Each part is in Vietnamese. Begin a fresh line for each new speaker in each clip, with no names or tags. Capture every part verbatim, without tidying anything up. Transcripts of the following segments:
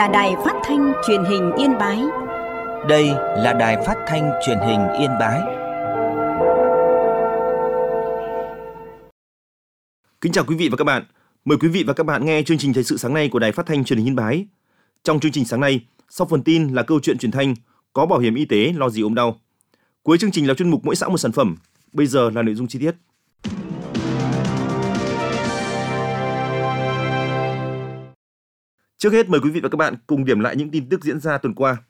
là đài phát thanh truyền hình Yên Bái.
Đây là đài phát thanh truyền hình Yên Bái.
Kính chào quý vị và các bạn. Mời quý vị và các bạn nghe chương trình thời sự sáng nay của đài phát thanh truyền hình Yên Bái. Trong chương trình sáng nay, sau phần tin là câu chuyện truyền thanh, có bảo hiểm y tế lo gì ốm đau. Cuối chương trình là chuyên mục mỗi xã một sản phẩm. Bây giờ là nội dung chi tiết. Trước hết mời quý vị và các bạn cùng điểm lại những tin tức diễn ra tuần qua.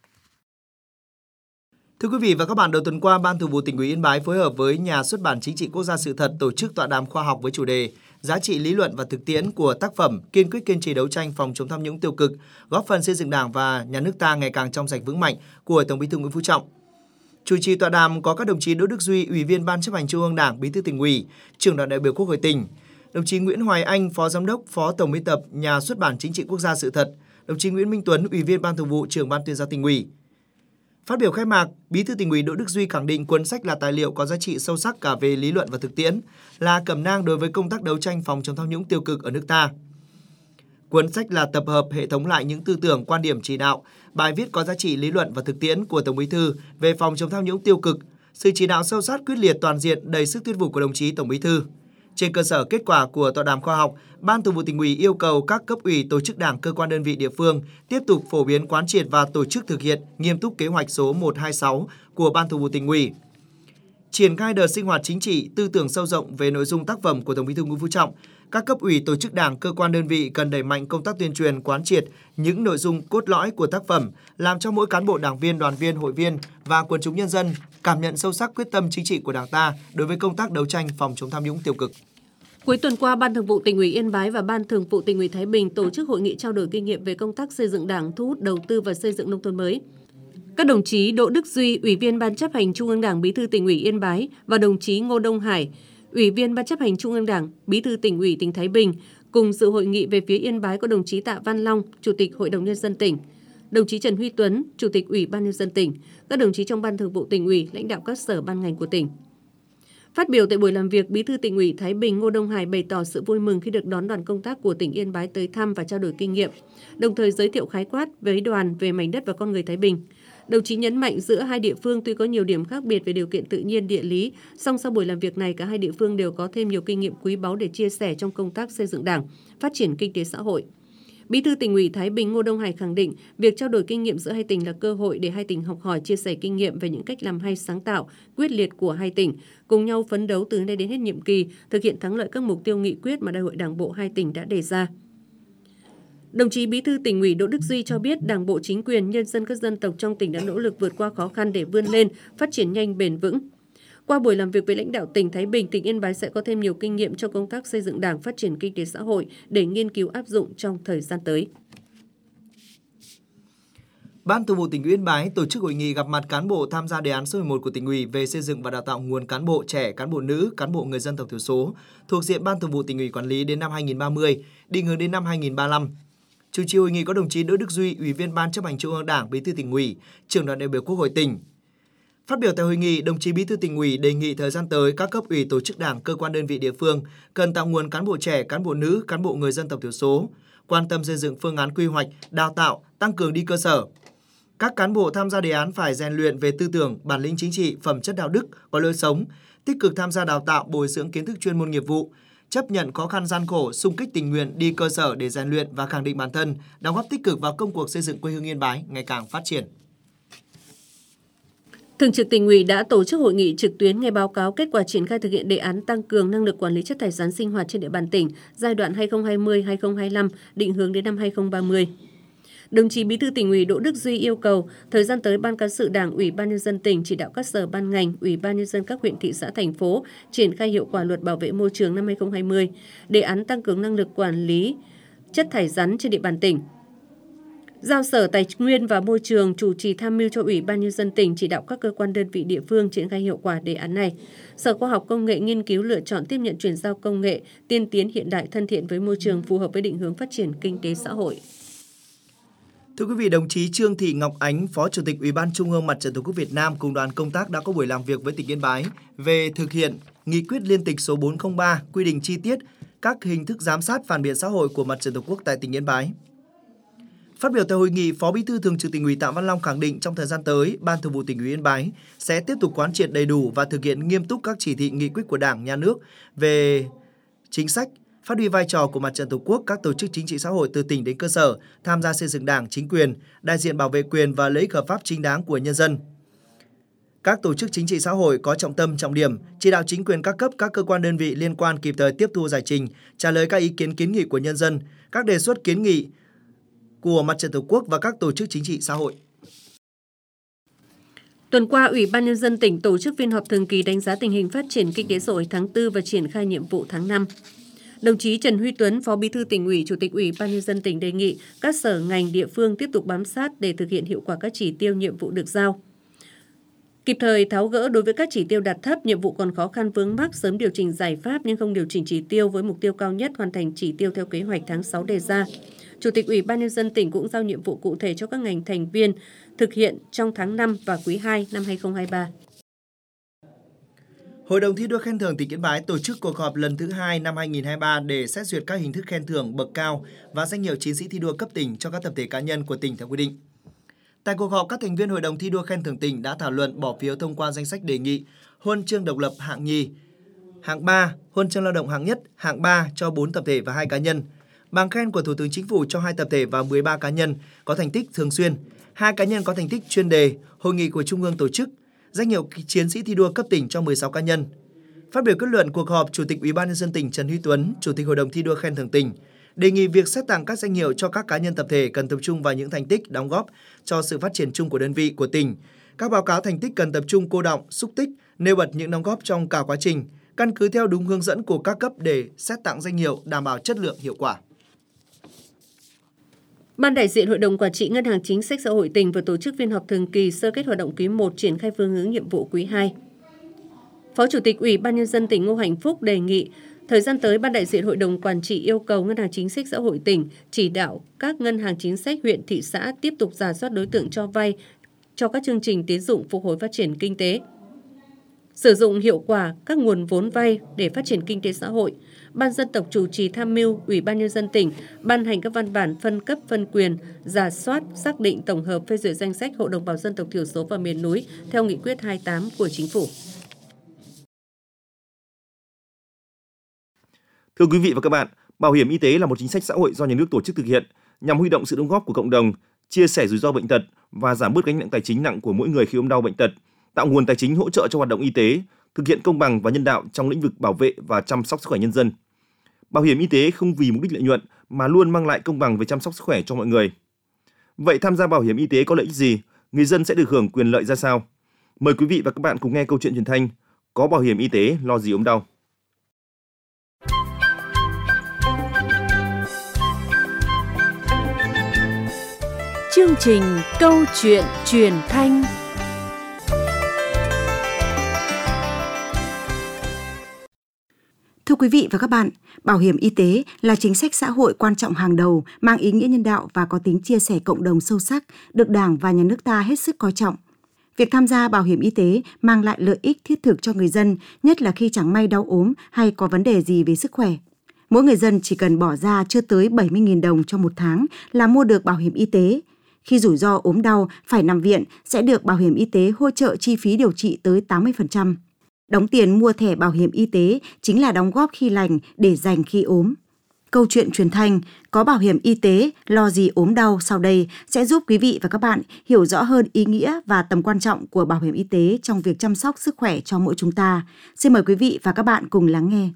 Thưa quý vị và các bạn, đầu tuần qua, Ban Thường vụ Tỉnh ủy Yên Bái phối hợp với Nhà xuất bản Chính trị Quốc gia Sự thật tổ chức tọa đàm khoa học với chủ đề Giá trị lý luận và thực tiễn của tác phẩm Kiên quyết kiên trì đấu tranh phòng chống tham nhũng tiêu cực, góp phần xây dựng Đảng và Nhà nước ta ngày càng trong sạch vững mạnh của Tổng Bí thư Nguyễn Phú Trọng. Chủ trì tọa đàm có các đồng chí Đỗ Đức Duy, Ủy viên Ban Chấp hành Trung ương Đảng, Bí thư Tỉnh ủy, Trưởng đoàn đại biểu Quốc hội tỉnh, đồng chí Nguyễn Hoài Anh, Phó Giám đốc, Phó Tổng biên tập Nhà xuất bản Chính trị Quốc gia Sự thật, đồng chí Nguyễn Minh Tuấn, Ủy viên Ban Thường vụ, Trưởng Ban Tuyên giáo Tỉnh ủy. Phát biểu khai mạc, Bí thư Tỉnh ủy Đỗ Đức Duy khẳng định cuốn sách là tài liệu có giá trị sâu sắc cả về lý luận và thực tiễn, là cẩm nang đối với công tác đấu tranh phòng chống tham nhũng tiêu cực ở nước ta. Cuốn sách là tập hợp hệ thống lại những tư tưởng, quan điểm chỉ đạo, bài viết có giá trị lý luận và thực tiễn của Tổng Bí thư về phòng chống tham nhũng tiêu cực, sự chỉ đạo sâu sát quyết liệt toàn diện đầy sức thuyết phục của đồng chí Tổng Bí thư. Trên cơ sở kết quả của tọa đàm khoa học, Ban Thường vụ Tỉnh ủy yêu cầu các cấp ủy, tổ chức đảng, cơ quan đơn vị địa phương tiếp tục phổ biến quán triệt và tổ chức thực hiện nghiêm túc kế hoạch số một hai sáu của Ban Thường vụ Tỉnh ủy. Triển khai đợt sinh hoạt chính trị, tư tưởng sâu rộng về nội dung tác phẩm của Tổng Bí thư Nguyễn Phú Trọng. Các cấp ủy, tổ chức đảng, cơ quan đơn vị cần đẩy mạnh công tác tuyên truyền quán triệt những nội dung cốt lõi của tác phẩm, làm cho mỗi cán bộ đảng viên, đoàn viên, hội viên và quần chúng nhân dân cảm nhận sâu sắc quyết tâm chính trị của Đảng ta đối với công tác đấu tranh phòng chống tham nhũng tiêu cực.
Cuối tuần qua, Ban Thường vụ Tỉnh ủy Yên Bái và Ban Thường vụ Tỉnh ủy Thái Bình tổ chức hội nghị trao đổi kinh nghiệm về công tác xây dựng Đảng, thu hút đầu tư và xây dựng nông thôn mới. Các đồng chí Đỗ Đức Duy, Ủy viên Ban Chấp hành Trung ương Đảng, Bí thư Tỉnh ủy Yên Bái và đồng chí Ngô Đông Hải, Ủy viên Ban Chấp hành Trung ương Đảng, Bí thư Tỉnh ủy tỉnh Thái Bình cùng dự hội nghị. Về phía Yên Bái có đồng chí Tạ Văn Long, Chủ tịch Hội đồng Nhân dân tỉnh, đồng chí Trần Huy Tuấn, Chủ tịch Ủy ban Nhân dân tỉnh, các đồng chí trong Ban Thường vụ Tỉnh ủy, lãnh đạo các sở ban ngành của tỉnh. Phát biểu tại buổi làm việc, Bí thư Tỉnh ủy Thái Bình Ngô Đông Hải bày tỏ sự vui mừng khi được đón đoàn công tác của tỉnh Yên Bái tới thăm và trao đổi kinh nghiệm, đồng thời giới thiệu khái quát với đoàn về mảnh đất và con người Thái Bình. Đồng chí nhấn mạnh giữa hai địa phương tuy có nhiều điểm khác biệt về điều kiện tự nhiên địa lý, song sau buổi làm việc này cả hai địa phương đều có thêm nhiều kinh nghiệm quý báu để chia sẻ trong công tác xây dựng Đảng, phát triển kinh tế xã hội. Bí thư Tỉnh ủy Thái Bình Ngô Đông Hải khẳng định việc trao đổi kinh nghiệm giữa hai tỉnh là cơ hội để hai tỉnh học hỏi, chia sẻ kinh nghiệm về những cách làm hay, sáng tạo, quyết liệt của hai tỉnh, cùng nhau phấn đấu từ nay đến hết nhiệm kỳ, thực hiện thắng lợi các mục tiêu nghị quyết mà Đại hội Đảng bộ hai tỉnh đã đề ra. Đồng chí Bí thư Tỉnh ủy Đỗ Đức Duy cho biết Đảng bộ, chính quyền, nhân dân các dân tộc trong tỉnh đã nỗ lực vượt qua khó khăn để vươn lên, phát triển nhanh, bền vững. Qua buổi làm việc với lãnh đạo tỉnh Thái Bình, tỉnh Yên Bái sẽ có thêm nhiều kinh nghiệm cho công tác xây dựng Đảng, phát triển kinh tế xã hội để nghiên cứu áp dụng trong thời gian tới.
Ban Thường vụ Tỉnh ủy Yên Bái tổ chức hội nghị gặp mặt cán bộ tham gia đề án số mười một của tỉnh ủy về xây dựng và đào tạo nguồn cán bộ trẻ, cán bộ nữ, cán bộ người dân tộc thiểu số thuộc diện Ban Thường vụ Tỉnh ủy quản lý đến năm hai nghìn không trăm ba mươi, định hướng đến năm hai nghìn không trăm ba mươi lăm. Chủ trì hội nghị có đồng chí Đỗ Đức Duy, Ủy viên Ban Chấp hành Trung ương Đảng, Bí thư Tỉnh ủy, Trưởng đoàn đại biểu Quốc hội tỉnh. Phát biểu tại hội nghị, đồng chí Bí thư Tỉnh ủy đề nghị thời gian tới các cấp ủy, tổ chức đảng, cơ quan đơn vị địa phương cần tạo nguồn cán bộ trẻ, cán bộ nữ, cán bộ người dân tộc thiểu số, quan tâm xây dựng phương án quy hoạch, đào tạo, tăng cường đi cơ sở. Các cán bộ tham gia đề án phải rèn luyện về tư tưởng, bản lĩnh chính trị, phẩm chất đạo đức, có lối sống, tích cực tham gia đào tạo, bồi dưỡng kiến thức chuyên môn nghiệp vụ, chấp nhận khó khăn gian khổ, xung kích tình nguyện đi cơ sở để rèn luyện và khẳng định bản thân, đóng góp tích cực vào công cuộc xây dựng quê hương Yên Bái ngày càng phát triển.
Thường trực Tỉnh ủy đã tổ chức hội nghị trực tuyến nghe báo cáo kết quả triển khai thực hiện đề án tăng cường năng lực quản lý chất thải rắn sinh hoạt trên địa bàn tỉnh giai đoạn hai nghìn không trăm hai mươi đến hai nghìn không trăm hai mươi lăm, định hướng đến năm hai nghìn không trăm ba mươi. Đồng chí Bí thư Tỉnh ủy Đỗ Đức Duy yêu cầu thời gian tới Ban Cán sự Đảng, Ủy ban Nhân dân tỉnh chỉ đạo các sở ban ngành, Ủy ban Nhân dân các huyện, thị xã, thành phố triển khai hiệu quả luật bảo vệ môi trường năm hai nghìn không trăm hai mươi, đề án tăng cường năng lực quản lý chất thải rắn trên địa bàn tỉnh. Giao Sở Tài nguyên và Môi trường chủ trì tham mưu cho Ủy ban Nhân dân tỉnh chỉ đạo các cơ quan đơn vị địa phương triển khai hiệu quả đề án này. Sở Khoa học Công nghệ nghiên cứu lựa chọn tiếp nhận chuyển giao công nghệ tiên tiến hiện đại, thân thiện với môi trường, phù hợp với định hướng phát triển kinh tế xã hội.
Thưa quý vị, đồng chí Trương Thị Ngọc Ánh, Phó Chủ tịch Ủy ban Trung ương Mặt trận Tổ quốc Việt Nam cùng đoàn công tác đã có buổi làm việc với tỉnh Yên Bái về thực hiện Nghị quyết liên tịch số bốn không ba quy định chi tiết các hình thức giám sát phản biện xã hội của Mặt trận Tổ quốc tại tỉnh Yên Bái. Phát biểu tại hội nghị, Phó Bí thư Thường trực Tỉnh ủy Tạ Văn Long khẳng định trong thời gian tới, Ban Thường vụ Tỉnh ủy Yên Bái sẽ tiếp tục quán triệt đầy đủ và thực hiện nghiêm túc các chỉ thị nghị quyết của Đảng, Nhà nước về chính sách, phát huy vai trò của Mặt trận Tổ quốc, các tổ chức chính trị xã hội từ tỉnh đến cơ sở, tham gia xây dựng Đảng, chính quyền, đại diện bảo vệ quyền và lợi ích hợp pháp chính đáng của nhân dân. Các tổ chức chính trị xã hội có trọng tâm, trọng điểm, chỉ đạo chính quyền các cấp, các cơ quan đơn vị liên quan kịp thời tiếp thu giải trình, trả lời các ý kiến kiến nghị của nhân dân, các đề xuất kiến nghị của Mặt trận Tổ quốc và các tổ chức chính trị xã hội.
Tuần qua, Ủy ban Nhân dân tỉnh tổ chức phiên họp thường kỳ đánh giá tình hình phát triển kinh tế xã hội tháng tư và triển khai nhiệm vụ tháng năm. Đồng chí Trần Huy Tuấn, Phó Bí thư Tỉnh ủy, Chủ tịch Ủy ban Nhân dân tỉnh đề nghị các sở ngành địa phương tiếp tục bám sát để thực hiện hiệu quả các chỉ tiêu nhiệm vụ được giao. Kịp thời tháo gỡ đối với các chỉ tiêu đạt thấp, nhiệm vụ còn khó khăn vướng mắc, sớm điều chỉnh giải pháp nhưng không điều chỉnh chỉ tiêu với mục tiêu cao nhất hoàn thành chỉ tiêu theo kế hoạch tháng sáu đề ra. Chủ tịch Ủy ban Nhân dân tỉnh cũng giao nhiệm vụ cụ thể cho các ngành thành viên thực hiện trong tháng năm và quý hai năm hai nghìn không trăm hai mươi ba.
Hội đồng thi đua khen thưởng tỉnh Yên Bái tổ chức cuộc họp lần thứ hai năm hai nghìn không trăm hai mươi ba để xét duyệt các hình thức khen thưởng bậc cao và danh hiệu chiến sĩ thi đua cấp tỉnh cho các tập thể cá nhân của tỉnh theo quy định. Tại cuộc họp, các thành viên Hội đồng thi đua khen thưởng tỉnh đã thảo luận bỏ phiếu thông qua danh sách đề nghị huân chương độc lập hạng nhì, hạng ba, huân chương lao động hạng nhất, hạng ba cho bốn tập thể và hai cá nhân, bằng khen của Thủ tướng Chính phủ cho hai tập thể và mười ba cá nhân có thành tích thường xuyên, hai cá nhân có thành tích chuyên đề, hội nghị của Trung ương tổ chức, danh hiệu chiến sĩ thi đua cấp tỉnh cho mười sáu cá nhân. Phát biểu kết luận cuộc họp, Chủ tịch Ủy ban Nhân dân tỉnh Trần Huy Tuấn, Chủ tịch Hội đồng thi đua khen thưởng tỉnh, đề nghị việc xét tặng các danh hiệu cho các cá nhân tập thể cần tập trung vào những thành tích đóng góp cho sự phát triển chung của đơn vị, của tỉnh. Các báo cáo thành tích cần tập trung cô đọng, xúc tích, nêu bật những đóng góp trong cả quá trình, căn cứ theo đúng hướng dẫn của các cấp để xét tặng danh hiệu đảm bảo chất lượng, hiệu quả.
Ban đại diện Hội đồng Quản trị Ngân hàng Chính sách Xã hội tỉnh vừa tổ chức phiên họp thường kỳ sơ kết hoạt động quý một, triển khai phương hướng nhiệm vụ quý hai. Phó Chủ tịch Ủy ban Nhân dân tỉnh Ngô Hạnh Phúc đề nghị thời gian tới, Ban đại diện Hội đồng Quản trị yêu cầu Ngân hàng Chính sách Xã hội tỉnh chỉ đạo các ngân hàng chính sách huyện, thị xã tiếp tục rà soát đối tượng cho vay cho các chương trình tín dụng phục hồi phát triển kinh tế, sử dụng hiệu quả các nguồn vốn vay để phát triển kinh tế xã hội. Ban dân tộc chủ trì tham mưu Ủy ban Nhân dân tỉnh ban hành các văn bản phân cấp phân quyền, rà soát, xác định, tổng hợp, phê duyệt danh sách hộ đồng bào dân tộc thiểu số và miền núi theo nghị quyết hai mươi tám của Chính phủ.
Thưa quý vị và các bạn, bảo hiểm y tế là một chính sách xã hội do nhà nước tổ chức thực hiện nhằm huy động sự đóng góp của cộng đồng, chia sẻ rủi ro bệnh tật và giảm bớt gánh nặng tài chính nặng của mỗi người khi ốm đau bệnh tật, tạo nguồn tài chính hỗ trợ cho hoạt động y tế, thực hiện công bằng và nhân đạo trong lĩnh vực bảo vệ và chăm sóc sức khỏe nhân dân. Bảo hiểm y tế không vì mục đích lợi nhuận mà luôn mang lại công bằng về chăm sóc sức khỏe cho mọi người. Vậy tham gia bảo hiểm y tế có lợi ích gì? Người dân sẽ được hưởng quyền lợi ra sao? Mời quý vị và các bạn cùng nghe câu chuyện truyền thanh Có bảo hiểm y tế lo gì ốm đau.
Chương trình Câu chuyện truyền thanh.
Thưa quý vị và các bạn, bảo hiểm y tế là chính sách xã hội quan trọng hàng đầu, mang ý nghĩa nhân đạo và có tính chia sẻ cộng đồng sâu sắc, được Đảng và Nhà nước ta hết sức coi trọng. Việc tham gia bảo hiểm y tế mang lại lợi ích thiết thực cho người dân, nhất là khi chẳng may đau ốm hay có vấn đề gì về sức khỏe. Mỗi người dân chỉ cần bỏ ra chưa tới bảy mươi nghìn đồng cho một tháng là mua được bảo hiểm y tế. Khi rủi ro ốm đau phải nằm viện sẽ được bảo hiểm y tế hỗ trợ chi phí điều trị tới tám mươi phần trăm. Đóng tiền mua thẻ bảo hiểm y tế chính là đóng góp khi lành để dành khi ốm. Câu chuyện truyền thanh Có bảo hiểm y tế lo gì ốm đau sau đây sẽ giúp quý vị và các bạn hiểu rõ hơn ý nghĩa và tầm quan trọng của bảo hiểm y tế trong việc chăm sóc sức khỏe cho mỗi chúng ta. Xin mời quý vị và các bạn cùng lắng nghe.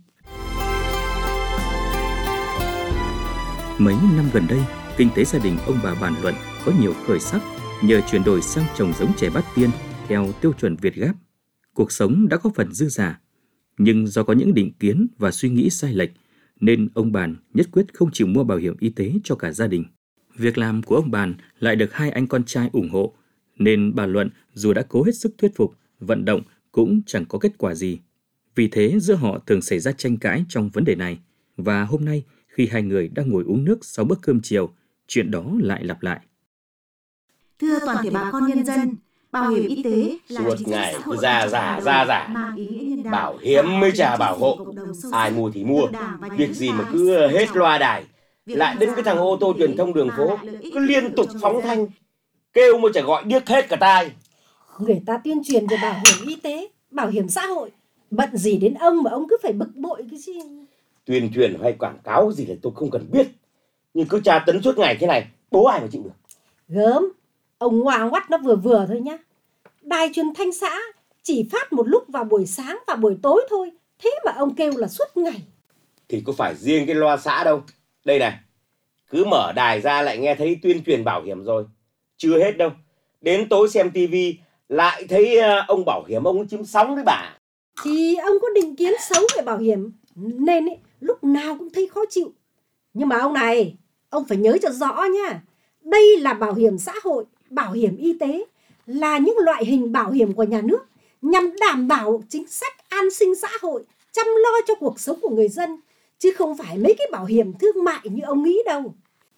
Mấy năm gần đây, kinh tế gia đình ông bà Bàn Luận có nhiều khởi sắc nhờ chuyển đổi sang trồng giống chè Bát Tiên theo tiêu chuẩn Việt Gáp. Cuộc sống đã có phần dư dả, nhưng do có những định kiến và suy nghĩ sai lệch nên ông Bàn nhất quyết không chịu mua bảo hiểm y tế cho cả gia đình. Việc làm của ông Bàn lại được hai anh con trai ủng hộ, nên bà Luận dù đã cố hết sức thuyết phục, vận động cũng chẳng có kết quả gì. Vì thế giữa họ thường xảy ra tranh cãi trong vấn đề này, và hôm nay khi hai người đang ngồi uống nước sau bữa cơm chiều, chuyện đó lại lặp lại.
Thưa toàn thể bà con nhân dân, bảo hiểm y tế là
suốt ngày cứ ra giả ra giả, bảo hiểm mới trả bảo hộ, ai mua thì mua, việc gì mà cứ hết loa đài, lại đến cái thằng ô tô truyền thông đường phố cứ liên tục phóng thanh, kêu mà chả gọi điếc hết cả tai.
Người ta tuyên truyền về bảo hiểm y tế, bảo hiểm xã hội, bận gì đến ông mà ông cứ phải bực bội cái gì.
Tuyên truyền hay quảng cáo gì là tôi không cần biết, nhưng cứ tra tấn suốt ngày thế này, bố ai mà chịu được.
Gớm, ông ngoà ngoắt nó vừa vừa thôi nhá. Đài truyền thanh xã chỉ phát một lúc vào buổi sáng và buổi tối thôi, thế mà ông kêu là suốt ngày.
Thì có phải riêng cái loa xã đâu. Đây này, cứ mở đài ra lại nghe thấy tuyên truyền bảo hiểm rồi. Chưa hết đâu, đến tối xem tivi lại thấy ông bảo hiểm ông ấy chiếm sóng đấy bà.
Thì ông có định kiến xấu về bảo hiểm nên ấy, lúc nào cũng thấy khó chịu. Nhưng mà ông này, ông phải nhớ cho rõ nha. Đây là bảo hiểm xã hội, bảo hiểm y tế, là những loại hình bảo hiểm của nhà nước nhằm đảm bảo chính sách an sinh xã hội, chăm lo cho cuộc sống của người dân, chứ không phải mấy cái bảo hiểm thương mại như ông nghĩ đâu.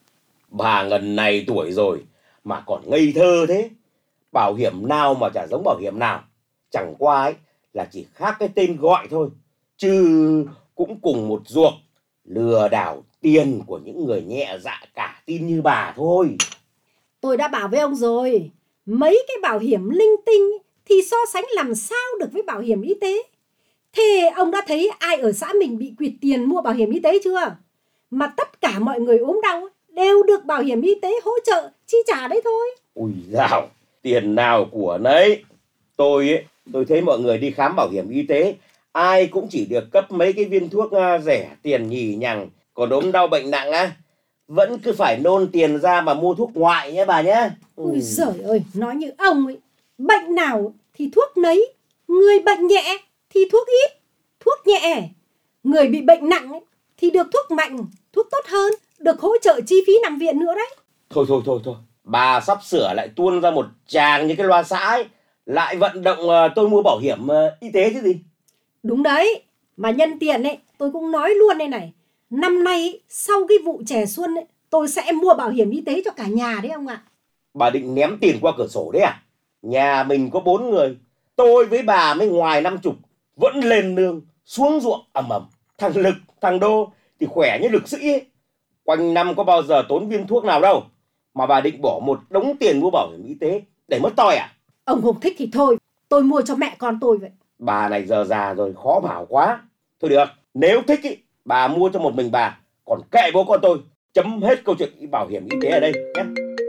Bà ngần này tuổi rồi mà còn ngây thơ thế. Bảo hiểm nào mà chả giống bảo hiểm nào. Chẳng qua ấy là chỉ khác cái tên gọi thôi, chứ cũng cùng một ruột, lừa đảo tiền của những người nhẹ dạ cả tin như bà thôi.
Tôi đã bảo với ông rồi, mấy cái bảo hiểm linh tinh thì so sánh làm sao được với bảo hiểm y tế. Thế ông đã thấy ai ở xã mình bị quỵt tiền mua bảo hiểm y tế chưa? Mà tất cả mọi người ốm đau đều được bảo hiểm y tế hỗ trợ chi trả đấy thôi.
Ui dào, tiền nào của nấy. Tôi ấy, tôi thấy mọi người đi khám bảo hiểm y tế, ai cũng chỉ được cấp mấy cái viên thuốc rẻ tiền nhì nhằng. Còn ốm đau bệnh nặng á, vẫn cứ phải nôn tiền ra mà mua thuốc ngoại nhé bà nhé.
Ui giời ơi, nói như ông ấy, bệnh nào thì thuốc nấy, người bệnh nhẹ thì thuốc ít, thuốc nhẹ. Người bị bệnh nặng ấy, thì được thuốc mạnh, thuốc tốt hơn, được hỗ trợ chi phí nằm viện nữa đấy.
Thôi thôi thôi thôi, bà sắp sửa lại tuôn ra một tràng như cái loa xã ấy, lại vận động uh, tôi mua bảo hiểm uh, y tế chứ gì.
Đúng đấy, mà nhân tiền ấy, tôi cũng nói luôn đây này. Năm nay ấy, sau cái vụ chè xuân ấy, tôi sẽ mua bảo hiểm y tế cho cả nhà đấy ông ạ.
Bà định ném tiền qua cửa sổ đấy à? Nhà mình có bốn người, tôi với bà mới ngoài năm chục, vẫn lên nương, xuống ruộng ầm ầm. Thằng Lực, thằng Đô thì khỏe như lực sĩ ấy. Quanh năm có bao giờ tốn viên thuốc nào đâu, mà bà định bỏ một đống tiền mua bảo hiểm y tế để mất toi à?
Ông không thích thì thôi, tôi mua cho mẹ con tôi vậy.
Bà này giờ già rồi khó bảo quá. Thôi được, nếu thích ý, bà mua cho một mình bà, còn kệ bố con tôi. Chấm hết câu chuyện bảo hiểm y tế ở đây nhé.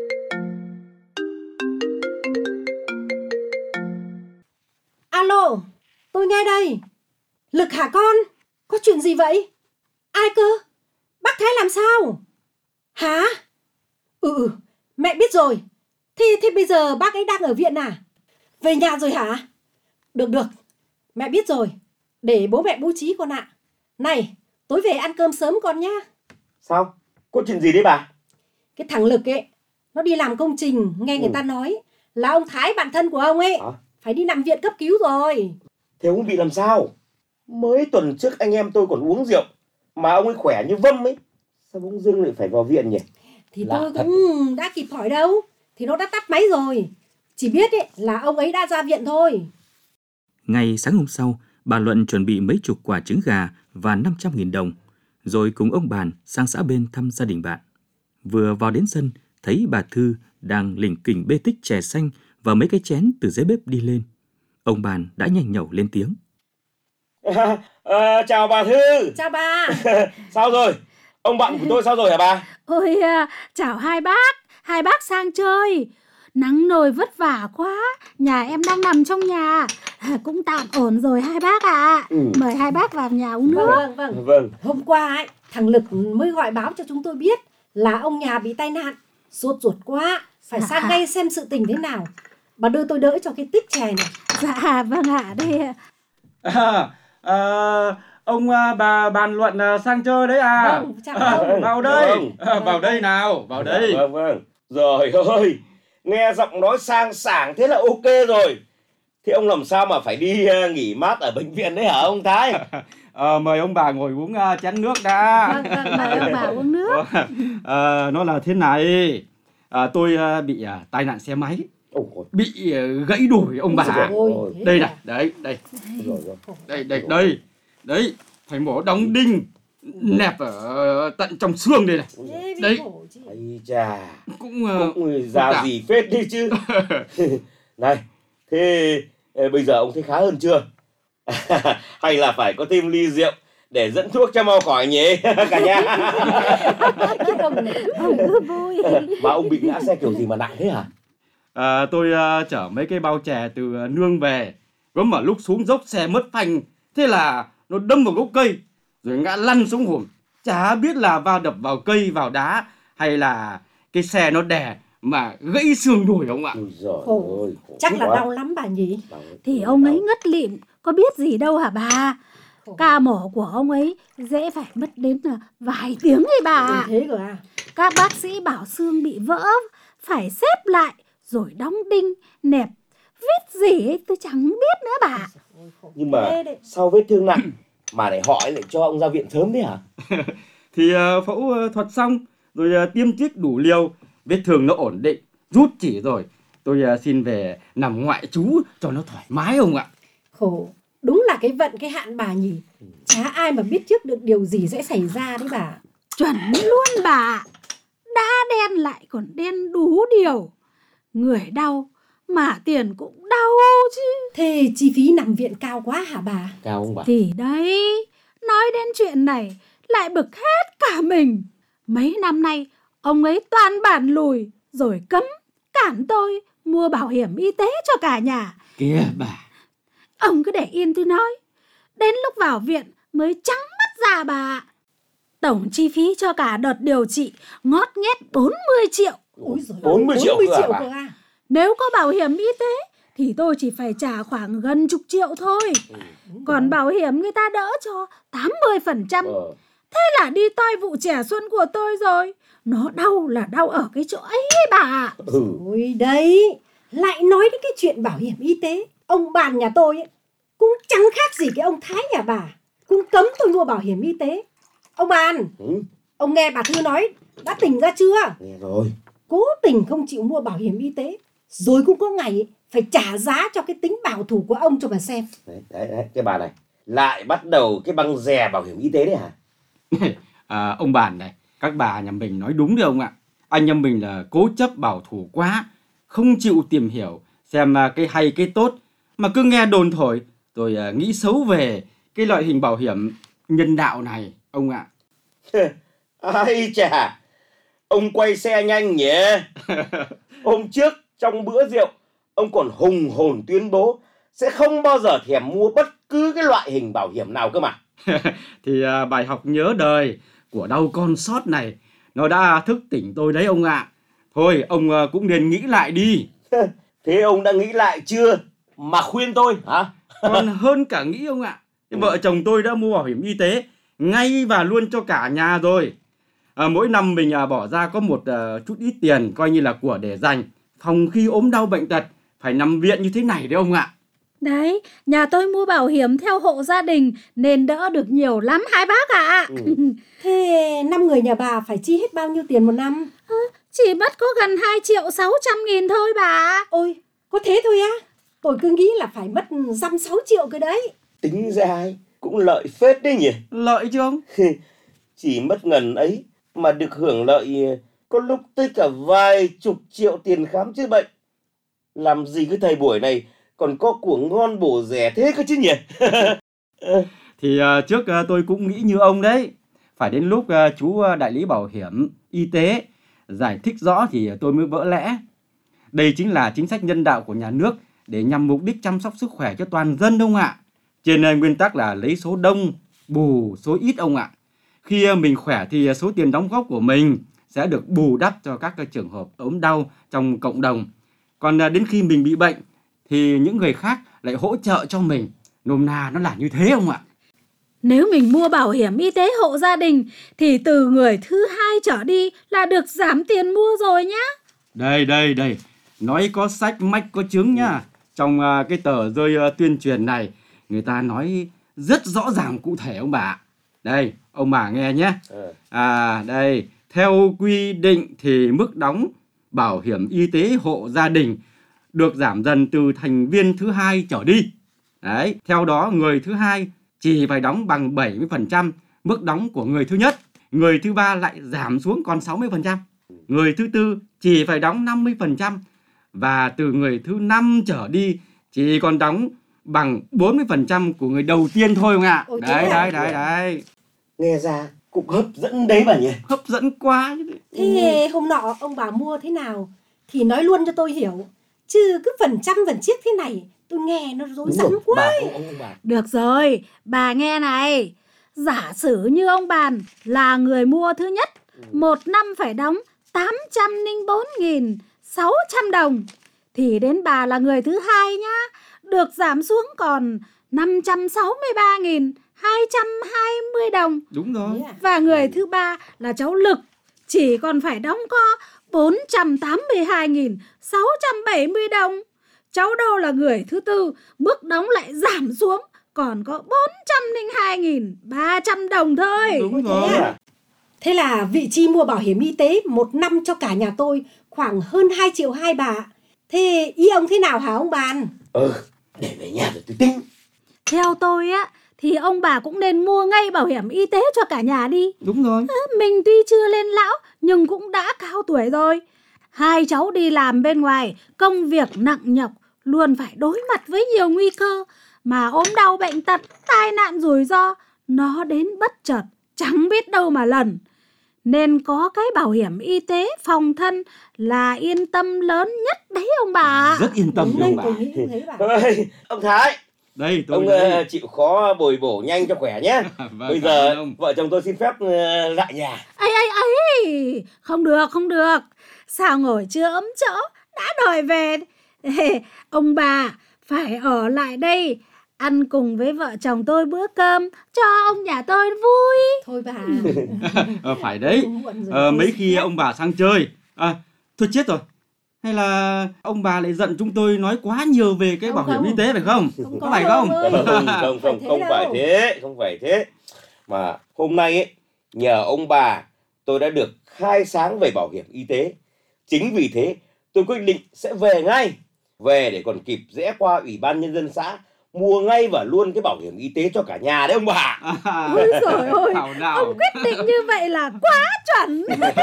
Alo, tôi nghe đây. Lực hả con? Có chuyện gì vậy? Ai cơ? Bác Thái làm sao? Hả? Ừ, ừ, mẹ biết rồi. Thế, thế bây giờ bác ấy đang ở viện à? Về nhà rồi hả? Được được, mẹ biết rồi. Để bố mẹ bố trí con ạ. Này, tối về ăn cơm sớm con nhá.
Sao? Có chuyện gì đấy bà?
Cái thằng Lực ấy, nó đi làm công trình, nghe người
ừ.
ta nói là ông Thái bạn thân của ông ấy à? Phải đi nằm viện cấp cứu rồi.
Thế ông bị làm sao? Mới tuần trước anh em tôi còn uống rượu, mà ông ấy khỏe như vâm ấy. Sao bỗng dưng lại phải vào viện nhỉ?
Thì Lạ tôi cũng thật. Đã kịp hỏi đâu. Thì nó đã tắt máy rồi. Chỉ biết ấy, là ông ấy đã ra viện thôi.
Ngày sáng hôm sau, bà Luận chuẩn bị mấy chục quả trứng gà và năm trăm nghìn đồng, rồi cùng ông Bàn sang xã bên thăm gia đình bạn. Vừa vào đến sân, thấy bà Thư đang lỉnh kỉnh bê tích chè xanh và mấy cái chén từ dưới bếp đi lên. Ông Bàn đã nhanh nhẩu lên tiếng.
À, à, chào bà Thư.
Chào bà.
Sao rồi? Ông bạn của tôi sao rồi hả bà?
Ôi, à, chào hai bác. Hai bác sang chơi. Nắng nồi vất vả quá. Nhà em đang nằm trong nhà. À, cũng tạm ổn rồi hai bác ạ. À. Ừ. Mời hai bác vào nhà uống nước.
Vâng, vâng, vâng. vâng. Hôm qua ấy, thằng Lực mới gọi báo cho chúng tôi biết là ông nhà bị tai nạn. Sốt ruột quá. Phải sang à. ngay xem sự tình thế nào. Bà đưa tôi đỡ cho cái tích chè này.
Dạ vâng ạ. Đây
à, à, ông bà Bàn Luận sang chơi đấy à?
Vâng, chào à,
vào đây. Vâng. À, vào đây nào, vào đây.
Vâng, vâng. Rồi ơi, nghe giọng nói sang sảng thế là ok rồi. Thế ông làm sao mà phải đi nghỉ mát ở bệnh viện đấy hả ông Thái?
à, mời ông bà ngồi uống chén nước đã.
Vâng, vâng, mời ông bà uống nước.
à, Nó là thế này, à, tôi bị à, tai nạn xe máy. Bị gãy đùi ông bà.
Ôi,
đây này, đấy, đây. Đây, đây, đây. Đấy, phải mổ đóng đinh. nẹp ở tận trong xương đây này. Đấy.
Ây chà,
cũng
cũng ra gì phết đi chứ. Này, thế bây giờ ông thấy khá hơn chưa? Hay là phải có thêm ly rượu để dẫn thuốc cho mau khỏi nhỉ cả nhà? Mà ông bị ngã xe kiểu gì mà nặng thế hả?
À, tôi uh, chở mấy cái bao chè từ uh, nương về, có mà lúc xuống dốc xe mất phanh, thế là nó đâm vào gốc cây rồi ngã lăn xuống hùm. Chả biết là va đập vào cây, vào đá hay là cái xe nó đè mà gãy xương đùi ông ạ.
Khổ. Ơi, khổ chắc là quá. Đau lắm bà nhỉ?
Thì ông ấy ngất lịm, có biết gì đâu hả bà? Ca mổ của ông ấy dễ phải mất đến vài tiếng ấy bà.
Thế rồi à?
Các bác sĩ bảo xương bị vỡ, phải xếp lại rồi đóng đinh, nẹp, viết gì ấy tôi chẳng biết nữa bà.
Nhưng mà sao vết thương nặng mà lại họ lại cho ông ra viện sớm thế hả?
Thì uh, phẫu thuật xong rồi uh, tiêm chích đủ liều, vết thương nó ổn định, rút chỉ rồi. Tôi uh, xin về nằm ngoại trú cho nó thoải mái ông ạ.
Khổ, đúng là cái vận cái hạn bà nhỉ. Chả ai mà biết trước được điều gì sẽ xảy ra đấy bà.
Chuẩn luôn bà. Đã đen lại còn đen đú điều. Người đau mà tiền cũng đau chứ.
Thế chi phí nằm viện cao quá hả bà?
Cao không bà?
Thì đấy, nói đến chuyện này lại bực hết cả mình. Mấy năm nay ông ấy toàn bản lùi rồi cấm cản tôi mua bảo hiểm y tế cho cả nhà.
Kìa bà,
ông cứ để yên tôi nói. Đến lúc vào viện mới trắng mắt ra bà. Tổng chi phí cho cả đợt điều trị ngót nghét bốn mươi triệu.
Ôi giời,
bốn mươi triệu,
bốn mươi triệu
à,
cơ à?
Nếu có bảo hiểm y tế thì tôi chỉ phải trả khoảng gần chục triệu thôi. Còn bảo hiểm người ta đỡ cho tám mươi phần trăm. Thế là đi toi vụ trẻ xuân của tôi rồi. Nó đau là đau ở cái chỗ ấy bà.
Ừ. Ôi đấy, lại nói đến cái chuyện bảo hiểm y tế. Ông bạn nhà tôi ấy, cũng chẳng khác gì cái ông Thái nhà bà, cũng cấm tôi mua bảo hiểm y tế. Ông bạn, ừ. Ông nghe bà Thư nói đã tỉnh ra chưa?
Nghe rồi.
Cố tình không chịu mua bảo hiểm y tế, rồi cũng có ngày ấy, phải trả giá cho cái tính bảo thủ của ông cho bà xem.
Đấy, đấy, đấy, cái bà này lại bắt đầu cái băng rè bảo hiểm y tế đấy hả?
À, ông bạn này, các bà nhà mình nói đúng đấy ông ạ. Anh em mình là cố chấp bảo thủ quá, không chịu tìm hiểu xem cái hay cái tốt, mà cứ nghe đồn thổi rồi nghĩ xấu về cái loại hình bảo hiểm nhân đạo này ông ạ.
Ai chà, ông quay xe nhanh nhỉ. Hôm trước trong bữa rượu ông còn hùng hồn tuyên bố sẽ không bao giờ thèm mua bất cứ cái loại hình bảo hiểm nào cơ mà.
Thì à, bài học nhớ đời của đau con sót này nó đã thức tỉnh tôi đấy ông ạ. Thôi ông à, cũng nên nghĩ lại đi.
Thế ông đã nghĩ lại chưa mà khuyên tôi hả?
Còn hơn cả nghĩ ông ạ. Ừ. Vợ chồng tôi đã mua bảo hiểm y tế ngay và luôn cho cả nhà rồi. À, mỗi năm mình à, bỏ ra có một à, chút ít tiền coi như là của để dành phòng khi ốm đau bệnh tật phải nằm viện như thế này đấy ông ạ.
Đấy, nhà tôi mua bảo hiểm theo hộ gia đình nên đỡ được nhiều lắm hai bác ạ. À.
Ừ. Thế năm người nhà bà phải chi hết bao nhiêu tiền một năm?
À, chỉ mất có gần hai triệu sáu trăm nghìn thôi bà.
Ôi, có thế thôi á? Tôi cứ nghĩ là phải mất dăm sáu triệu cái đấy.
Tính ra cũng lợi phết đấy nhỉ.
Lợi chứ ông?
Chỉ mất ngần ấy mà được hưởng lợi có lúc tới cả vài chục triệu tiền khám chữa bệnh. Làm gì cái thời buổi này còn có của ngon bổ rẻ thế cơ chứ nhỉ?
Thì uh, trước uh, tôi cũng nghĩ như ông đấy. Phải đến lúc uh, chú uh, đại lý bảo hiểm y tế giải thích rõ thì tôi mới vỡ lẽ. Đây chính là chính sách nhân đạo của nhà nước để nhằm mục đích chăm sóc sức khỏe cho toàn dân ông ạ. Trên uh, nguyên tắc là lấy số đông bù số ít ông ạ. Khi uh, mình khỏe thì uh, số tiền đóng góp của mình sẽ được bù đắp cho các uh, trường hợp ốm đau trong cộng đồng. Còn uh, đến khi mình bị bệnh thì những người khác lại hỗ trợ cho mình. Nôm na nó là như thế ông ạ.
Nếu mình mua bảo hiểm y tế hộ gia đình thì từ người thứ hai trở đi là được giảm tiền mua rồi nhá.
Đây, đây, đây. Nói có sách mách có chứng nhá. Trong uh, cái tờ rơi uh, tuyên truyền này, người ta nói rất rõ ràng cụ thể ông bà. Đây, ông bà nghe nhé. À, đây. Theo quy định thì mức đóng bảo hiểm y tế hộ gia đình được giảm dần từ thành viên thứ hai trở đi. Đấy, theo đó người thứ hai chỉ phải đóng bằng bảy mươi phần trăm mức đóng của người thứ nhất, người thứ ba lại giảm xuống còn sáu mươi phần trăm, người thứ tư chỉ phải đóng năm mươi phần trăm và từ người thứ năm trở đi chỉ còn đóng bằng bốn mươi phần trăm của người đầu tiên thôi không ạ?
Ôi,
Đấy,
thế
đấy,
à?
đấy, đấy.
Nghe ra cũng hấp dẫn đấy bà nhỉ.
Hấp dẫn quá.
Thế hôm nọ ông bà mua thế nào thì nói luôn cho tôi hiểu. Chứ cứ phần trăm phần chiếc thế này tôi nghe nó rối rắm quá.
Bà, ông, ông, ông bà.
Được rồi, bà nghe này. Giả sử như ông Bàn là người mua thứ nhất, một năm phải đóng tám trăm lẻ bốn nghìn sáu trăm đồng. Thì đến bà là người thứ hai nhá, được giảm xuống còn năm trăm sáu mươi ba nghìn hai trăm hai mươi đồng.
Đúng rồi.
Và người thứ ba là cháu Lực, chỉ còn phải đóng có bốn trăm tám mươi hai nghìn sáu trăm bảy mươi đồng. Cháu Đô là người thứ tư, mức đóng lại giảm xuống còn có bốn trăm lẻ hai nghìn ba trăm đồng thôi.
Đúng rồi.
Thế, à? Thế là vị chi mua bảo hiểm y tế một năm cho cả nhà tôi khoảng hơn hai triệu hai bà. Thế ý ông thế nào hả ông Bàn?
Ừ, để về nhà rồi tôi tính.
Theo tôi á thì ông bà cũng nên mua ngay bảo hiểm y tế cho cả nhà đi.
Đúng rồi.
À, mình tuy chưa lên lão nhưng cũng đã cao tuổi rồi. Hai cháu đi làm bên ngoài, công việc nặng nhọc, luôn phải đối mặt với nhiều nguy cơ. Mà ốm đau bệnh tật, tai nạn rủi ro, nó đến bất chợt, chẳng biết đâu mà lần. Nên có cái bảo hiểm y tế phòng thân là yên tâm lớn nhất đấy ông bà.
Rất yên tâm
Đúng
ông
đấy,
bà.
tôi nghĩ cũng thế bà.
Ôi, ông Thái,
Đây, tôi
ông
đây.
uh, chịu khó bồi bổ nhanh cho khỏe nhé.
Vâng,
Bây
cảm
giờ
ơn ông.
vợ chồng tôi xin phép uh, lại nhà.
ấy ấy ấy Không được, không được. Sao ngồi chưa ấm chỗ đã đòi về. Ê, ông bà phải ở lại đây ăn cùng với vợ chồng tôi bữa cơm cho ông nhà tôi vui.
Thôi bà.
Ờ, phải đấy.
Muộn rồi,
Ờ,
tôi
mấy
xin
khi
phép.
ông bà sang chơi à, thôi chết rồi. Hay là ông bà lại giận chúng tôi nói quá nhiều về cái
Không,
bảo hiểm
không.
y tế phải không?
Không
Có
có
phải
đâu
không?
ông ơi.
Không, không, không,
thế
không
đâu.
phải thế, không phải thế. Mà hôm nay ấy, nhờ ông bà tôi đã được khai sáng về bảo hiểm y tế. Chính vì thế tôi quyết định sẽ về ngay. Về để còn kịp rẽ qua Ủy ban Nhân dân xã mua ngay và luôn cái bảo hiểm y tế cho cả nhà đấy ông bà.
À,
Ôi giời ơi,
thảo nào.
ông quyết định như vậy là quá chuẩn.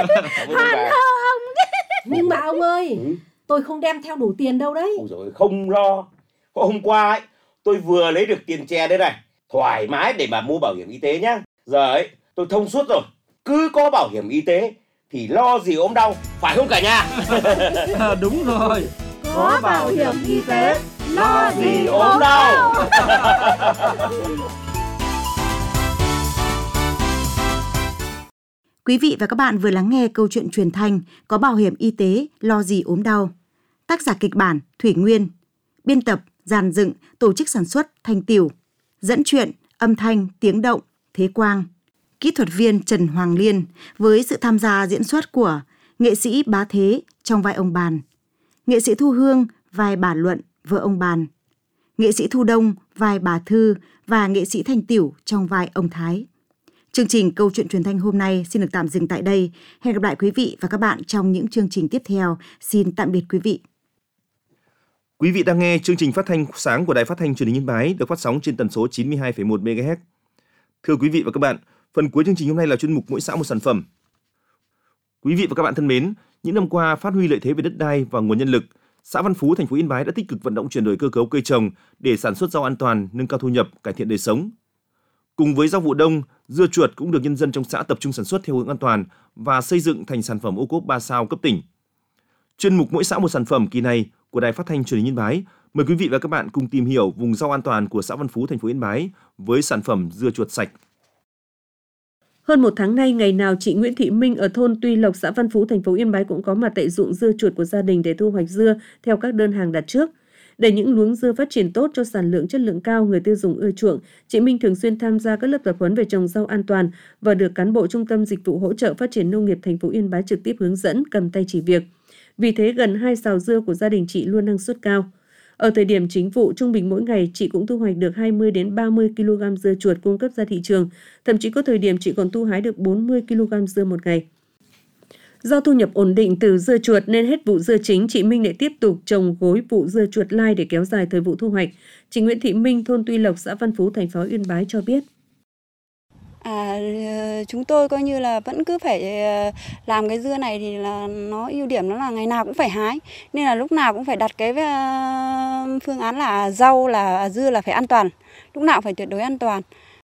Hoàn hơ ông.
Nhưng mà ông ơi,
Ừ.
tôi không đem theo đủ tiền đâu đấy.
Ôi dồi, không lo. Hôm qua ấy, tôi vừa lấy được tiền chè đây này. Thoải mái để mà mua bảo hiểm y tế nhá. Giờ ấy, tôi thông suốt rồi. Cứ có bảo hiểm y tế thì lo gì ốm đau, phải không cả nhà?
À, đúng rồi.
Có bảo hiểm y tế, lo gì
ốm
ốm
đau.
đau.
Quý vị và các bạn vừa lắng nghe câu chuyện truyền thanh Có bảo hiểm y tế, lo gì ốm đau. Tác giả kịch bản Thủy Nguyên, biên tập, dàn dựng, tổ chức sản xuất Thanh Tiểu, dẫn truyện, âm thanh, tiếng động Thế Quang, kỹ thuật viên Trần Hoàng Liên với sự tham gia diễn xuất của nghệ sĩ Bá Thế trong vai ông Bàn, nghệ sĩ Thu Hương vai bà Luận vợ ông Bàn, nghệ sĩ Thu Đông vai bà Thư và nghệ sĩ Thanh Tiểu trong vai ông Thái. Chương trình Câu chuyện truyền thanh hôm nay xin được tạm dừng tại đây. Hẹn gặp lại quý vị và các bạn trong những chương trình tiếp theo. Xin tạm biệt quý vị.
Quý vị đang nghe chương trình phát thanh sáng của Đài Phát thanh Truyền hình Yên Bái được phát sóng trên tần số chín mươi hai phẩy một mê ga héc. Thưa quý vị và các bạn, phần cuối chương trình hôm nay là chuyên mục Mỗi xã một sản phẩm. Quý vị và các bạn thân mến, những năm qua phát huy lợi thế về đất đai và nguồn nhân lực, xã Văn Phú, thành phố Yên Bái đã tích cực vận động chuyển đổi cơ cấu cây trồng để sản xuất rau an toàn, nâng cao thu nhập, cải thiện đời sống. Cùng với rau vụ đông, dưa chuột cũng được nhân dân trong xã tập trung sản xuất theo hướng an toàn và xây dựng thành sản phẩm ô cốp ba sao cấp tỉnh. Chuyên mục Mỗi xã một sản phẩm kỳ này của Đài Phát thanh Truyền hình Yên Bái mời quý vị và các bạn cùng tìm hiểu vùng rau an toàn của xã Văn Phú, thành phố Yên Bái với sản phẩm dưa chuột sạch.
Hơn một tháng nay, ngày nào chị Nguyễn Thị Minh ở thôn Tuy Lộc, xã Văn Phú, thành phố Yên Bái cũng có mặt tại ruộng dưa chuột của gia đình để thu hoạch dưa theo các đơn hàng đặt trước. Để những luống dưa phát triển tốt cho sản lượng chất lượng cao, người tiêu dùng ưa chuộng, chị Minh thường xuyên tham gia các lớp tập huấn về trồng rau an toàn và được cán bộ Trung tâm Dịch vụ Hỗ trợ Phát triển Nông nghiệp thành phố Yên Bái trực tiếp hướng dẫn, cầm tay chỉ việc. Vì thế, gần hai sào dưa của gia đình chị luôn năng suất cao. Ở thời điểm chính vụ, trung bình mỗi ngày chị cũng thu hoạch được hai mươi đến ba mươi ki lô gam dưa chuột cung cấp ra thị trường. Thậm chí có thời điểm chị còn thu hái được bốn mươi ki lô gam dưa một ngày. Do thu nhập ổn định từ dưa chuột nên hết vụ dưa chính, chị Minh lại tiếp tục trồng gối vụ dưa chuột lai để kéo dài thời vụ thu hoạch. Chị Nguyễn Thị Minh, thôn Tuy Lộc, xã Văn Phú, thành phố Yên Bái cho biết.
À, chúng tôi coi như là vẫn cứ phải làm cái dưa này thì là nó ưu điểm nó là ngày nào cũng phải hái, nên là lúc nào cũng phải đặt cái phương án là rau là dưa là phải an toàn, lúc nào phải tuyệt đối an toàn.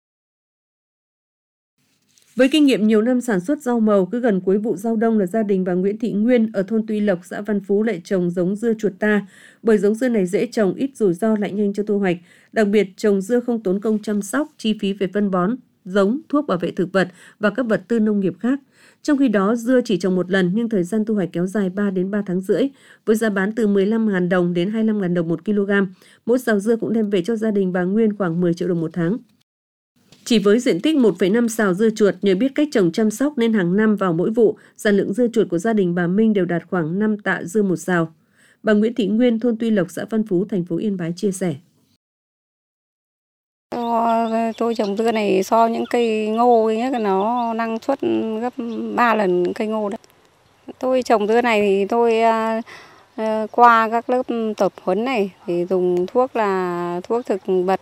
Với kinh nghiệm nhiều năm sản xuất rau màu, cứ gần cuối vụ rau đông là gia đình bà Nguyễn Thị Nguyên ở thôn Tuy Lộc, xã Văn Phú lại trồng giống dưa chuột ta, bởi giống dưa này dễ trồng, ít rủi ro, lại nhanh cho thu hoạch. Đặc biệt, trồng dưa không tốn công chăm sóc, chi phí về phân bón, giống, thuốc bảo vệ thực vật và các vật tư nông nghiệp khác. Trong khi đó, dưa chỉ trồng một lần nhưng thời gian thu hoạch kéo dài ba đến ba tháng rưỡi, với giá bán từ mười lăm nghìn đồng đến hai mươi lăm nghìn đồng một kg. Mỗi sào dưa cũng đem về cho gia đình bà Nguyên khoảng mười triệu đồng một tháng. Chỉ với diện tích một phẩy năm sào dưa chuột, nhờ biết cách trồng chăm sóc nên hàng năm vào mỗi vụ, sản lượng dưa chuột của gia đình bà Minh đều đạt khoảng năm tạ dưa một sào. Bà Nguyễn Thị Nguyên, thôn Tuy Lộc, xã Văn Phú, thành phố Yên Bái chia sẻ.
Tôi trồng dưa này so những cây ngô ấy, nó năng suất gấp ba lần cây ngô đấy. Tôi trồng dưa này thì tôi uh, qua các lớp tập huấn này thì dùng thuốc là thuốc thực vật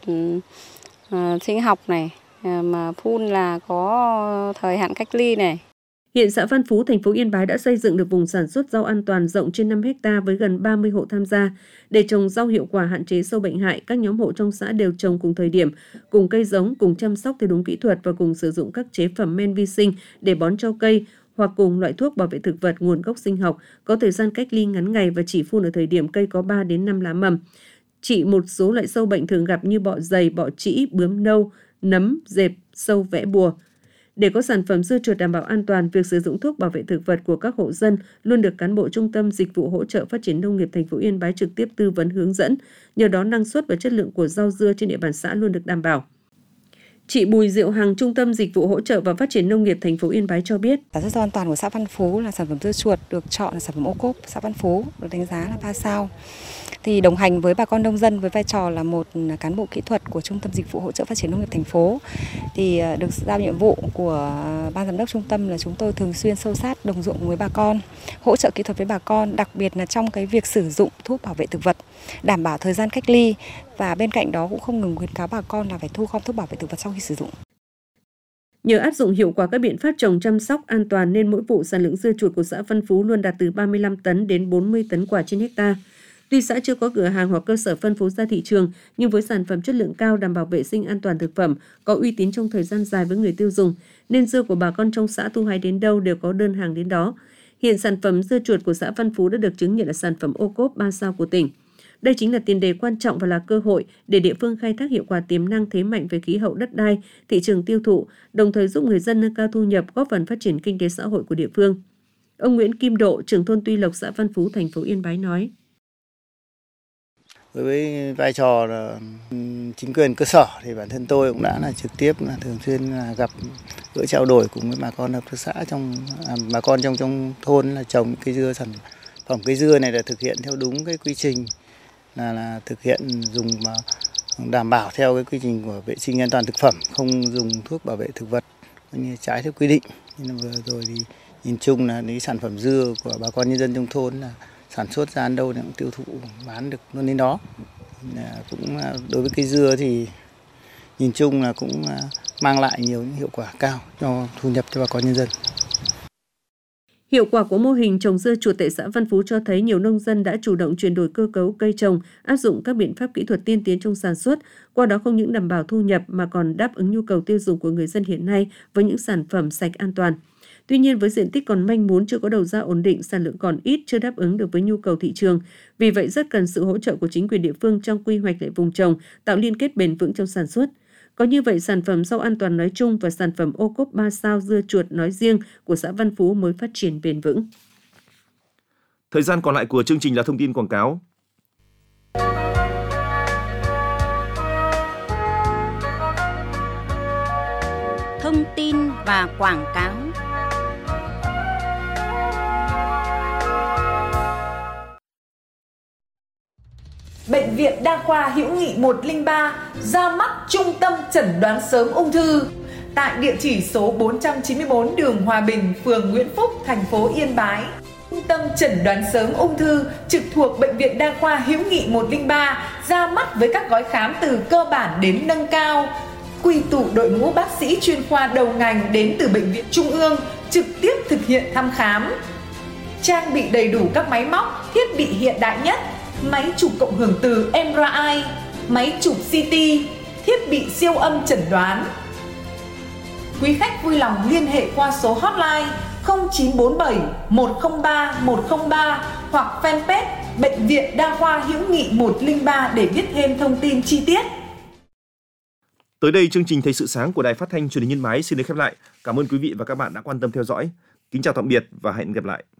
uh, sinh học này, uh, mà phun là có thời hạn cách ly này.
Hiện xã Văn Phú, thành phố Yên Bái đã xây dựng được vùng sản xuất rau an toàn rộng trên năm héc ta với gần ba mươi hộ tham gia. Để trồng rau hiệu quả hạn chế sâu bệnh hại, các nhóm hộ trong xã đều trồng cùng thời điểm, cùng cây giống, cùng chăm sóc theo đúng kỹ thuật và cùng sử dụng các chế phẩm men vi sinh để bón cho cây, hoặc cùng loại thuốc bảo vệ thực vật nguồn gốc sinh học, có thời gian cách ly ngắn ngày và chỉ phun ở thời điểm cây có ba đến năm lá mầm. Trị một số loại sâu bệnh thường gặp như bọ dày, bọ trĩ, bướm nâu, nấm, dẹp, sâu vẽ bùa. Để có sản phẩm dưa chuột đảm bảo an toàn, việc sử dụng thuốc bảo vệ thực vật của các hộ dân luôn được cán bộ Trung tâm Dịch vụ Hỗ trợ Phát triển Nông nghiệp thành phố Yên Bái trực tiếp tư vấn hướng dẫn. Nhờ đó, năng suất và chất lượng của rau dưa trên địa bàn xã luôn được đảm bảo. Chị Bùi Diệu Hằng, Trung tâm Dịch vụ Hỗ trợ và Phát triển Nông nghiệp thành phố Yên Bái cho biết.
Sản xuất rau an toàn của xã Văn Phú là sản phẩm dưa chuột được chọn là sản phẩm ô cốp xã Văn Phú, được đánh giá là ba sao. Thì đồng hành với bà con nông dân với vai trò là một cán bộ kỹ thuật của Trung tâm Dịch vụ Hỗ trợ Phát triển Nông nghiệp thành phố, thì được giao nhiệm vụ của ban giám đốc trung tâm là chúng tôi thường xuyên sâu sát đồng ruộng với bà con, hỗ trợ kỹ thuật với bà con, đặc biệt là trong cái việc sử dụng thuốc bảo vệ thực vật, đảm bảo thời gian cách ly, và bên cạnh đó cũng không ngừng khuyến cáo bà con là phải thu gom thuốc bảo vệ thực vật sau khi sử dụng.
Nhờ áp dụng hiệu quả các biện pháp trồng chăm sóc an toàn nên mỗi vụ sản lượng dưa chuột của xã Văn Phú luôn đạt từ ba mươi lăm tấn đến bốn mươi tấn quả trên hecta. Tuy xã chưa có cửa hàng hoặc cơ sở phân phối ra thị trường, nhưng với sản phẩm chất lượng cao, đảm bảo vệ sinh an toàn thực phẩm, có uy tín trong thời gian dài với người tiêu dùng, nên dưa của bà con trong xã thu hái đến đâu đều có đơn hàng đến đó. Hiện sản phẩm dưa chuột của xã Văn Phú đã được chứng nhận là sản phẩm ô cốp ba sao của tỉnh. Đây chính là tiền đề quan trọng và là cơ hội để địa phương khai thác hiệu quả tiềm năng thế mạnh về khí hậu, đất đai, thị trường tiêu thụ, đồng thời giúp người dân nâng cao thu nhập, góp phần phát triển kinh tế xã hội của địa phương. Ông Nguyễn Kim Độ, trưởng thôn Tuy Lộc, xã Văn Phú, thành phố Yên Bái nói.
Với vai trò là chính quyền cơ sở thì bản thân tôi cũng đã là trực tiếp là thường xuyên là gặp gỡ trao đổi cùng với bà con hợp tác xã trong à, bà con trong trong thôn là trồng cây dưa, sản phẩm cây dưa này là thực hiện theo đúng cái quy trình là là thực hiện dùng mà đảm bảo theo cái quy trình của vệ sinh an toàn thực phẩm, không dùng thuốc bảo vệ thực vật như trái theo quy định. Nhưng vừa rồi thì nhìn chung là cái sản phẩm dưa của bà con nhân dân trong thôn là sản xuất ra đâu thì cũng tiêu thụ bán được luôn đến đó. Cũng đối với cây dưa thì nhìn chung là cũng mang lại nhiều những hiệu quả cao cho thu nhập cho bà con nhân dân.
Hiệu quả của mô hình trồng dưa chuột tại xã Văn Phú cho thấy nhiều nông dân đã chủ động chuyển đổi cơ cấu cây trồng, áp dụng các biện pháp kỹ thuật tiên tiến trong sản xuất, qua đó không những đảm bảo thu nhập mà còn đáp ứng nhu cầu tiêu dùng của người dân hiện nay với những sản phẩm sạch an toàn. Tuy nhiên, với diện tích còn manh mún, chưa có đầu ra ổn định, sản lượng còn ít, chưa đáp ứng được với nhu cầu thị trường. Vì vậy, rất cần sự hỗ trợ của chính quyền địa phương trong quy hoạch lại vùng trồng, tạo liên kết bền vững trong sản xuất. Có như vậy, sản phẩm rau an toàn nói chung và sản phẩm ô cốp ba sao dưa chuột nói riêng của xã Văn Phú mới phát triển bền vững.
Thời gian còn lại của chương trình là thông tin quảng cáo.
Thông tin và quảng cáo.
Bệnh viện Đa khoa Hữu Nghị một không ba ra mắt trung tâm chẩn đoán sớm ung thư tại địa chỉ số bốn trăm chín mươi tư đường Hòa Bình, phường Nguyễn Phúc, thành phố Yên Bái. Trung tâm chẩn đoán sớm ung thư trực thuộc Bệnh viện Đa khoa Hữu Nghị một không ba ra mắt với các gói khám từ cơ bản đến nâng cao, quy tụ đội ngũ bác sĩ chuyên khoa đầu ngành đến từ bệnh viện trung ương trực tiếp thực hiện thăm khám. Trang bị đầy đủ các máy móc, thiết bị hiện đại nhất, máy chụp cộng hưởng từ em rờ i, máy chụp xê tê, thiết bị siêu âm chẩn đoán. Quý khách vui lòng liên hệ qua số hotline không chín bốn bảy một không ba một không ba hoặc fanpage Bệnh viện Đa khoa Hữu nghị một không ba để biết thêm thông tin chi tiết.
Tới đây, chương trình Thời sự sáng của Đài Phát thanh Truyền hình Yên Bái xin được khép lại. Cảm ơn quý vị và các bạn đã quan tâm theo dõi. Kính chào tạm biệt và hẹn gặp lại.